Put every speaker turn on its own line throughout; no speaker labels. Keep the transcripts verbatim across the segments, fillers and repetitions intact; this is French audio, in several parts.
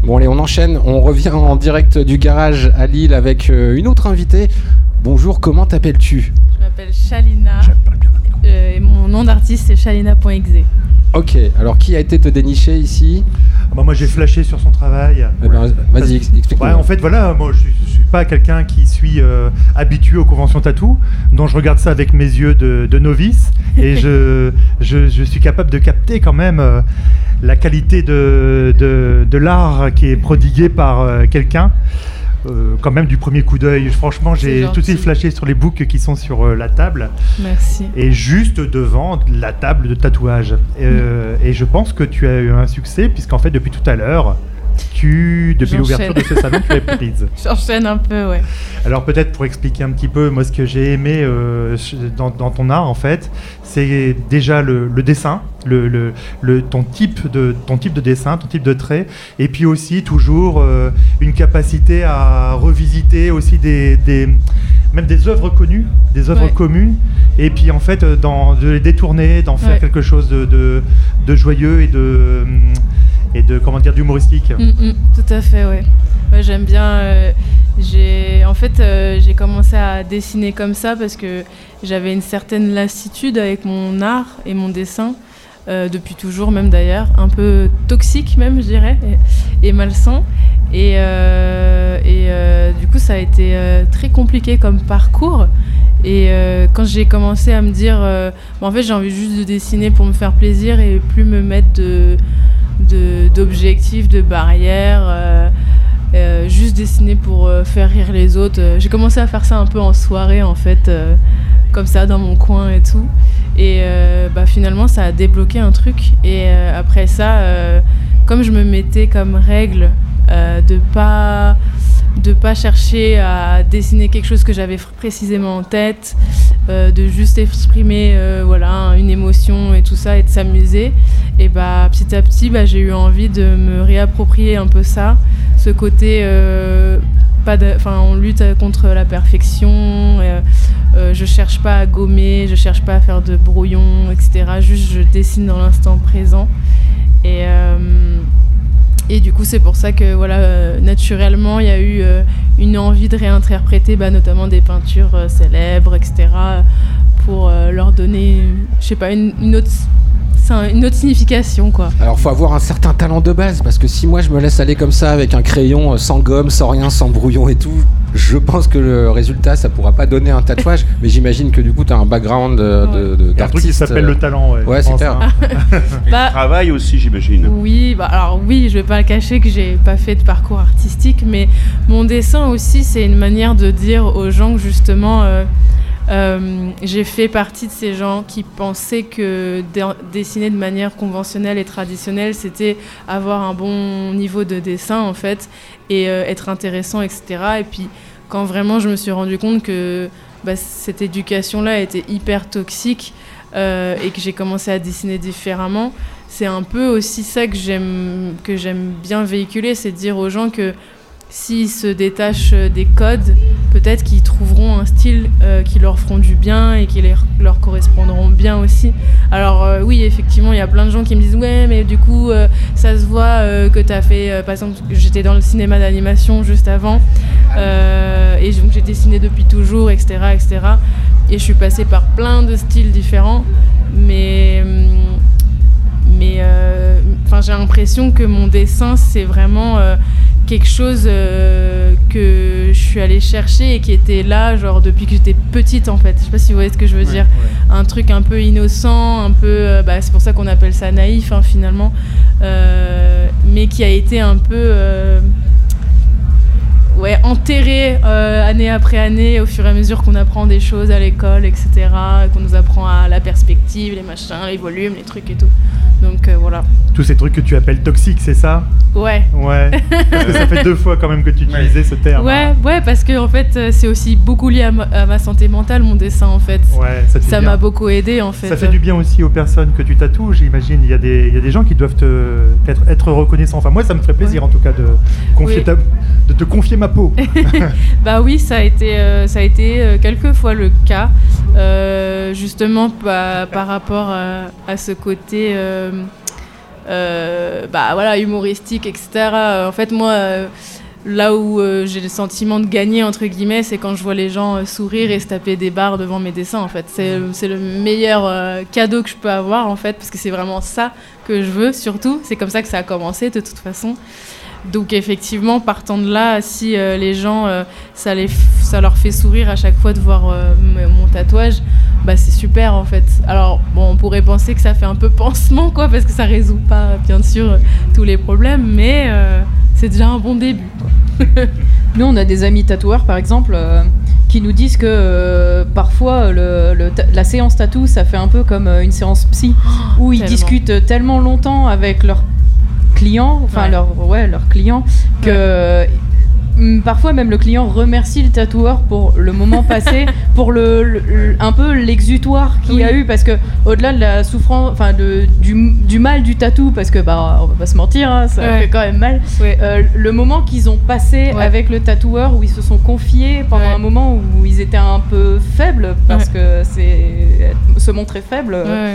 Bon allez, on enchaîne, on revient en direct du garage à Lille avec euh, une autre invitée. Bonjour, comment t'appelles-tu ?
Je m'appelle Shalina euh, et mon nom d'artiste c'est shalina point exe.
Ok, alors qui a été te dénicher ici ?
Bah, moi j'ai flashé sur son travail.
Eh ben, vas-y, ex- explique-nous.
Ouais, en fait voilà, moi je suis, je suis pas quelqu'un qui suis euh, habitué aux conventions tatou, donc je regarde ça avec mes yeux de, de novice et je, je, je suis capable de capter quand même euh, la qualité de, de, de l'art qui est prodigué par euh, quelqu'un. Euh, quand même du premier coup d'œil. Franchement, j'ai tout de suite flashé sur les books qui sont sur euh, la table.
Merci.
Et juste devant la table de tatouage. Euh, mmh. Et je pense que tu as eu un succès, puisqu'en fait, depuis tout à l'heure, tu, depuis
J'enchaîne.
l'ouverture de ce salon, tu es prise.
J'enchaîne un peu, ouais.
Alors peut-être pour expliquer un petit peu, moi ce que j'ai aimé euh, dans, dans ton art en fait, c'est déjà le, le dessin, le, le, le, ton, type de, ton type de dessin, ton type de trait, et puis aussi toujours euh, une capacité à revisiter aussi des, des, même des œuvres connues, des œuvres ouais. communes, et puis en fait dans, de les détourner, d'en faire ouais. quelque chose de, de, de joyeux et de... et de comment dire d'humoristique.
Mmh, mmh, tout à fait, ouais. Ouais, j'aime bien. Euh, j'ai en fait euh, j'ai commencé à dessiner comme ça parce que j'avais une certaine lassitude avec mon art et mon dessin euh, depuis toujours, même d'ailleurs, un peu toxique même, je dirais, et, et malsain. Et, euh, et euh, du coup, ça a été euh, très compliqué comme parcours. Et euh, quand j'ai commencé à me dire, euh, bon, en fait, j'ai envie juste de dessiner pour me faire plaisir et plus me mettre de De, d'objectifs, de barrières, euh, euh, juste dessiner pour euh, faire rire les autres. Euh, j'ai commencé à faire ça un peu en soirée, en fait, euh, comme ça, dans mon coin et tout. Et euh, bah, finalement, ça a débloqué un truc. Et euh, après ça, euh, comme je me mettais comme règle euh, de pas... de pas chercher à dessiner quelque chose que j'avais précisément en tête, euh, de juste exprimer euh, voilà, une émotion et tout ça et de s'amuser. Et bah, petit à petit, bah, j'ai eu envie de me réapproprier un peu ça, ce côté, euh, pas de, on lutte contre la perfection, euh, euh, je cherche pas à gommer, je cherche pas à faire de brouillon, et cetera. Juste je dessine dans l'instant présent. Et... Euh, Et du coup, c'est pour ça que voilà, euh, naturellement, il y a eu euh, une envie de réinterpréter bah, notamment des peintures euh, célèbres, et cetera, pour euh, leur donner, je sais pas, une, une, autre, une autre signification, quoi.
Alors, il faut avoir un certain talent de base, parce que si moi, je me laisse aller comme ça, avec un crayon, sans gomme, sans rien, sans brouillon et tout, je pense que le résultat, ça pourra pas donner un tatouage, mais j'imagine que du coup, tu as un background de,
ouais.
de, de,
d'artiste. Il y a un truc qui s'appelle le talent, ouais.
Ouais, c'est clair.
Hein. bah, le travail aussi, j'imagine.
Oui, bah, alors oui, je vais pas le cacher que j'ai pas fait de parcours artistique, mais mon dessin aussi, c'est une manière de dire aux gens que justement, euh, euh, j'ai fait partie de ces gens qui pensaient que de- dessiner de manière conventionnelle et traditionnelle, c'était avoir un bon niveau de dessin, en fait, et euh, être intéressant, et cetera. Et puis, quand vraiment je me suis rendu compte que bah, cette éducation-là était hyper toxique euh, et que j'ai commencé à dessiner différemment, c'est un peu aussi ça que j'aime, que j'aime bien véhiculer, c'est de dire aux gens que s'ils se détachent des codes, peut-être qu'ils trouveront un style euh, qui leur feront du bien et qui les, leur correspondront bien aussi. Alors euh, oui, effectivement, il y a plein de gens qui me disent « Ouais, mais du coup, euh, ça se voit euh, que tu as fait... Euh, » Par exemple, j'étais dans le cinéma d'animation juste avant, euh, et donc j'ai dessiné depuis toujours, et cetera, et cetera. Et je suis passée par plein de styles différents, mais... mais euh, j'ai l'impression que mon dessin, c'est vraiment... Euh, quelque chose euh, que je suis allée chercher et qui était là genre depuis que j'étais petite en fait. Je sais pas si vous voyez ce que je veux ouais, dire. Ouais. Un truc un peu innocent, un peu, euh, bah, c'est pour ça qu'on appelle ça naïf hein, finalement, euh, mais qui a été un peu euh, ouais, enterré euh, année après année au fur et à mesure qu'on apprend des choses à l'école, et cetera, qu'on nous apprend à la perspective, les machins, les volumes, les trucs et tout. Donc euh, voilà.
Tous ces trucs que tu appelles toxiques, c'est ça ?
Ouais.
Ouais. Parce que ça fait deux fois quand même que tu utilisais ouais. ce terme.
Ouais,
hein.
ouais, parce que en fait, c'est aussi beaucoup lié à ma, à ma santé mentale, mon dessin en fait.
Ouais, ça,
ça m'a beaucoup aidé en fait.
Ça fait du bien aussi aux personnes que tu tatoues, j'imagine. Il y a des, il y a des gens qui doivent te, être, être reconnaissants. Enfin, moi, ça me ferait plaisir ouais. en tout cas de, confier
oui.
ta, de te confier ma peau.
Bah oui, ça a été, euh, ça a été euh, quelques fois le cas, euh, justement pa, par rapport à, à ce côté. Euh, euh, bah voilà, humoristique, et cetera. En fait, moi, euh, là où euh, j'ai le sentiment de gagner, entre guillemets, c'est quand je vois les gens euh, sourire et se taper des barres devant mes dessins, en fait. C'est, c'est le meilleur euh, cadeau que je peux avoir, en fait, parce que c'est vraiment ça que je veux, surtout. C'est comme ça que ça a commencé, de toute façon. Donc effectivement, partant de là, si euh, les gens, euh, ça, les f- ça leur fait sourire à chaque fois de voir euh, m- mon tatouage, bah c'est super en fait. Alors bon, on pourrait penser que ça fait un peu pansement quoi, parce que ça résout pas bien sûr tous les problèmes, mais euh, c'est déjà un bon début.
Nous, on a des amis tatoueurs par exemple euh, qui nous disent que euh, parfois le, le ta- la séance tatou, ça fait un peu comme euh, une séance psy oh, où ils tellement. discutent tellement longtemps avec leur clients, enfin ouais. leur ouais leurs clients que ouais. euh, parfois même le client remercie le tatoueur pour le moment passé, pour le, le, le un peu l'exutoire qu'il oui. a eu parce que au-delà de la souffrance, enfin de du, du mal du tatou parce que bah on va pas se mentir, hein, ça ouais. fait quand même mal. Ouais. Euh, le moment qu'ils ont passé ouais. avec le tatoueur où ils se sont confiés pendant ouais. un moment où ils étaient un peu faibles parce ouais. que c'est se montrer faible. Ouais.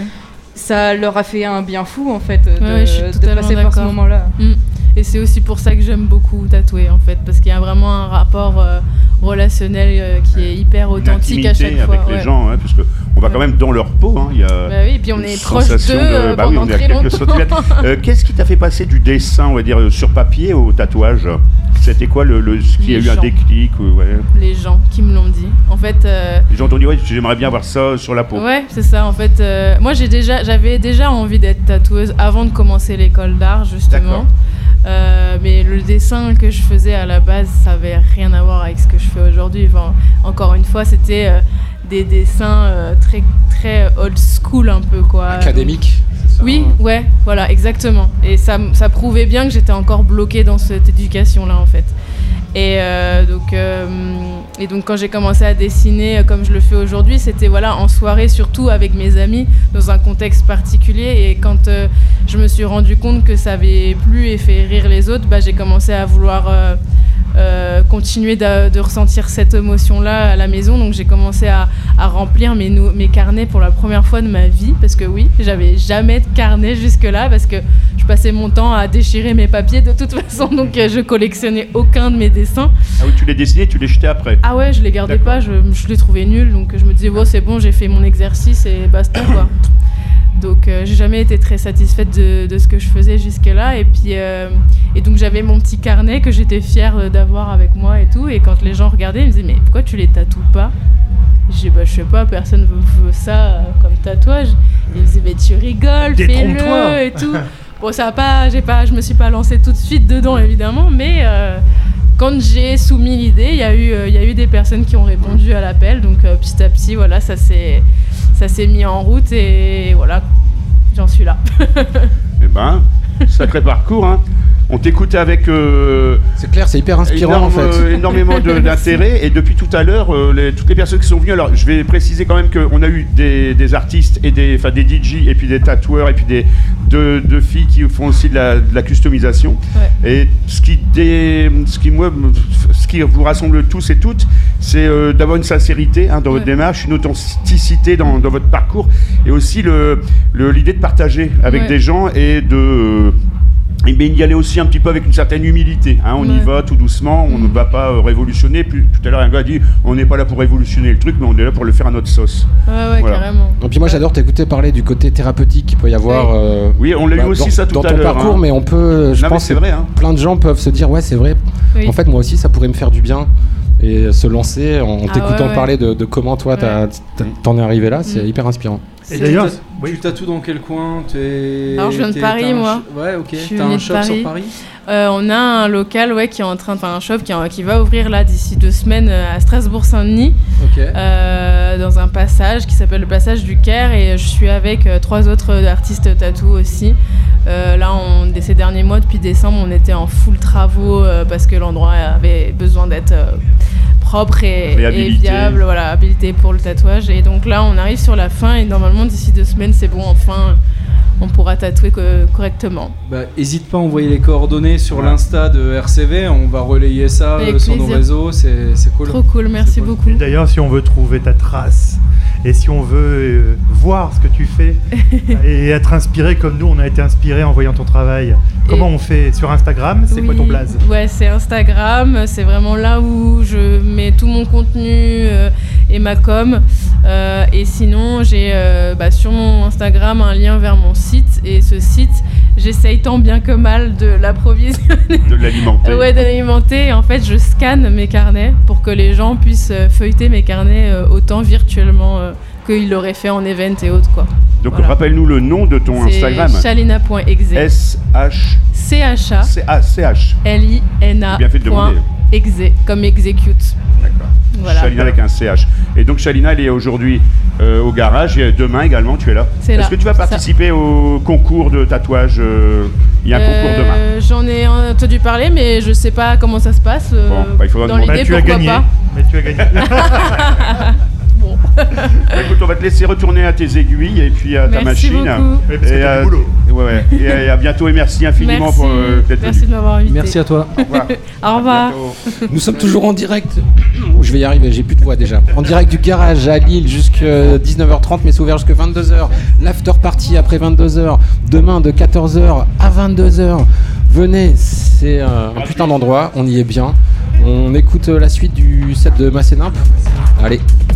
Ça leur a fait un bien fou en fait de,
ouais,
de passer
d'accord.
par ce moment-là.
Mmh. Et c'est aussi pour ça que j'aime beaucoup tatouer en fait, parce qu'il y a vraiment un rapport euh, relationnel euh, qui est hyper authentique à chaque fois.
Avec ouais. les gens, hein, parce que on va ouais. quand même dans leur peau. Hein, y a
bah oui, et puis on est proche d'eux de, bah
oui,
pendant
on est
très
à quelques
longtemps.
centimètres. euh, Qu'est-ce qui t'a fait passer du dessin, on va dire, sur papier au tatouage ? C'était quoi le, le ce qui les a eu gens. un déclic ouais.
Les gens qui me l'ont dit. En fait, euh,
les gens t'ont dit ouais, j'aimerais bien avoir ça sur la peau.
Ouais, c'est ça. En fait, euh, moi j'ai déjà, j'avais déjà envie d'être tatoueuse avant de commencer l'école d'art justement. Euh, mais le dessin que je faisais à la base, ça avait rien à voir avec ce que je fais aujourd'hui. Enfin, encore une fois, c'était euh, des dessins euh, très très old school un peu quoi.
Académique.
Oui, ouais, voilà, exactement. Et ça, ça prouvait bien que j'étais encore bloquée dans cette éducation-là, en fait. Et, euh, donc, euh, et donc, quand j'ai commencé à dessiner comme je le fais aujourd'hui, c'était voilà, en soirée, surtout avec mes amis, dans un contexte particulier. Et quand euh, je me suis rendu compte que ça avait plu et fait rire les autres, bah, j'ai commencé à vouloir euh, euh, continuer de, de ressentir cette émotion-là à la maison. Donc, j'ai commencé à, à remplir mes, nou- mes carnets pour la première fois de ma vie. Parce que oui, j'avais jamais de carnet jusque-là, parce que je passais mon temps à déchirer mes papiers de toute façon. Donc, euh, je collectionnais aucun de mes dessins.
Ah oui, tu les dessinais, tu les jetais après ?
Ah ouais, je les gardais D'accord. pas, je, je les trouvais nuls. Donc, je me disais, bon, c'est bon, j'ai fait mon exercice et basta, quoi. Donc, euh, j'ai jamais été très satisfaite de, de ce que je faisais jusque-là. Et puis, euh, et donc, j'avais mon petit carnet que j'étais fière d'avoir avec moi et tout. Et quand les gens regardaient, ils me disaient, mais pourquoi tu les tatoues pas ? J'ai dit, bah, je sais pas, personne veut, veut ça euh, comme tatouage. Ils me disaient, mais tu rigoles, fais-le et tout. Bon, ça a pas, j'ai pas, je me suis pas lancée tout de suite dedans, évidemment, mais euh, quand j'ai soumis l'idée, il y a eu, euh, il y a eu des personnes qui ont répondu à l'appel. Donc, euh, petit à petit, voilà, ça s'est, ça s'est mis en route et voilà, j'en suis là.
Eh ben, sacré parcours, hein. On t'écoutait avec... Euh,
c'est clair, c'est hyper inspirant énorme, en fait.
Euh, énormément de, d'intérêt. Et depuis tout à l'heure, euh, les, toutes les personnes qui sont venues... Alors, je vais préciser quand même qu'on a eu des, des artistes, et des, enfin, des D J, et puis des tatoueurs, et puis des, deux, deux filles qui font aussi de la, de la customisation. Ouais. Et ce qui, des, ce, qui, moi, ce qui vous rassemble tous et toutes, c'est euh, d'avoir une sincérité hein, dans ouais. votre démarche, une authenticité dans, dans votre parcours, et aussi le, le, l'idée de partager avec ouais. des gens et de... Euh, Et bien, il y allait aussi un petit peu avec une certaine humilité. Hein, on ouais. y va tout doucement, on mmh. ne va pas euh, révolutionner. Puis, tout à l'heure, un gars a dit on n'est pas là pour révolutionner le truc, mais on est là pour le faire à notre sauce.
Ouais, ouais, voilà. Carrément.
Et puis moi, j'adore t'écouter parler du côté thérapeutique qu'il peut y avoir.
Oui,
euh,
oui on l'a bah, eu aussi
dans,
ça tout
à
l'heure.
Dans ton parcours,
hein.
mais on peut. Je
non,
pense
c'est
que
vrai, hein.
plein de gens peuvent se dire ouais, c'est vrai. Oui. En fait, moi aussi, ça pourrait me faire du bien. Et se lancer en ah, t'écoutant ouais, ouais. parler de, de comment toi, ouais. t'as, t'en es arrivé là, c'est mmh. hyper inspirant.
Et d'ailleurs, oui. tu tatoues dans quel coin ? T'es...
Alors je viens de Paris, moi.
Ch- ouais, ok. Je T'as un shop Paris. sur Paris
euh, On a un local, ouais, qui est en train, enfin un shop qui, en, qui va ouvrir là d'ici deux semaines à Strasbourg-Saint-Denis, okay. euh, dans un passage qui s'appelle le passage du Caire, et je suis avec euh, trois autres artistes tatou aussi. Euh, là, on, ces derniers mois, depuis décembre, on était en full travaux euh, parce que l'endroit avait besoin d'être euh, propre et, et viable, voilà, habilité pour le tatouage. Et donc là, on arrive sur la fin et normalement, d'ici deux semaines, c'est bon, enfin, on pourra tatouer co- correctement.
Bah, hésite pas à envoyer les coordonnées sur ouais. l'Insta de R C V, on va relayer ça euh, sur nos réseaux, c'est, c'est cool.
Trop cool, merci
cool.
beaucoup.
Et d'ailleurs, si on veut trouver ta trace Et si on veut euh, voir ce que tu fais et être inspiré comme nous, on a été inspiré en voyant ton travail, comment et on fait sur Instagram? C'est oui, quoi ton blaze?
Ouais, c'est Instagram. C'est vraiment là où je mets tout mon contenu euh, et ma com. Euh, et sinon, j'ai euh, bah, sur mon Instagram un lien vers mon site. Et ce site, j'essaye tant bien que mal de l'approvisionner.
De l'alimenter.
Ouais, de l'alimenter. Et en fait, je scanne mes carnets pour que les gens puissent feuilleter mes carnets euh, autant virtuellement euh, qu'ils l'auraient fait en event et autres, quoi.
Donc,
voilà.
Rappelle-nous le nom de ton
c'est
Instagram.
Chalina point exe.
S H
C H A
C H
L I N A
bien fait de demander.
Exe, comme execute.
D'accord.
Voilà.
Chalina avec un C H. Et donc Chalina, elle est aujourd'hui euh, au garage et demain également, tu es là.
C'est
Est-ce
là.
que tu vas participer Ça. au concours de tatouage euh, Il y a un euh, concours demain.
J'en ai entendu parler, mais je sais pas comment ça se passe. Euh,
bon, bah, il faudra
dans l'idée,
tu
pourquoi
as gagné.
pas.
Mais tu as gagné.
Bon.
Bah, écoute, on va te laisser retourner à tes aiguilles et puis à ta
merci
machine.
Beaucoup.
Oui, parce
et,
que t'as
à,
du boulot.
Ouais, ouais. et, à, et à bientôt et merci infiniment
merci.
pour euh, d'être
Merci
venu.
de m'avoir invité.
Merci à toi.
Au revoir.
Au revoir.
Nous sommes toujours en direct. Je vais y arriver, j'ai plus de voix déjà. En direct du garage à Lille jusqu'à dix-neuf heures trente, mais c'est ouvert jusqu'à vingt-deux heures. L'after party après vingt-deux heures. Demain de quatorze heures à vingt-deux heures. Venez, c'est un, un putain d'endroit, on y est bien. On écoute la suite du set de Massénimp. Allez.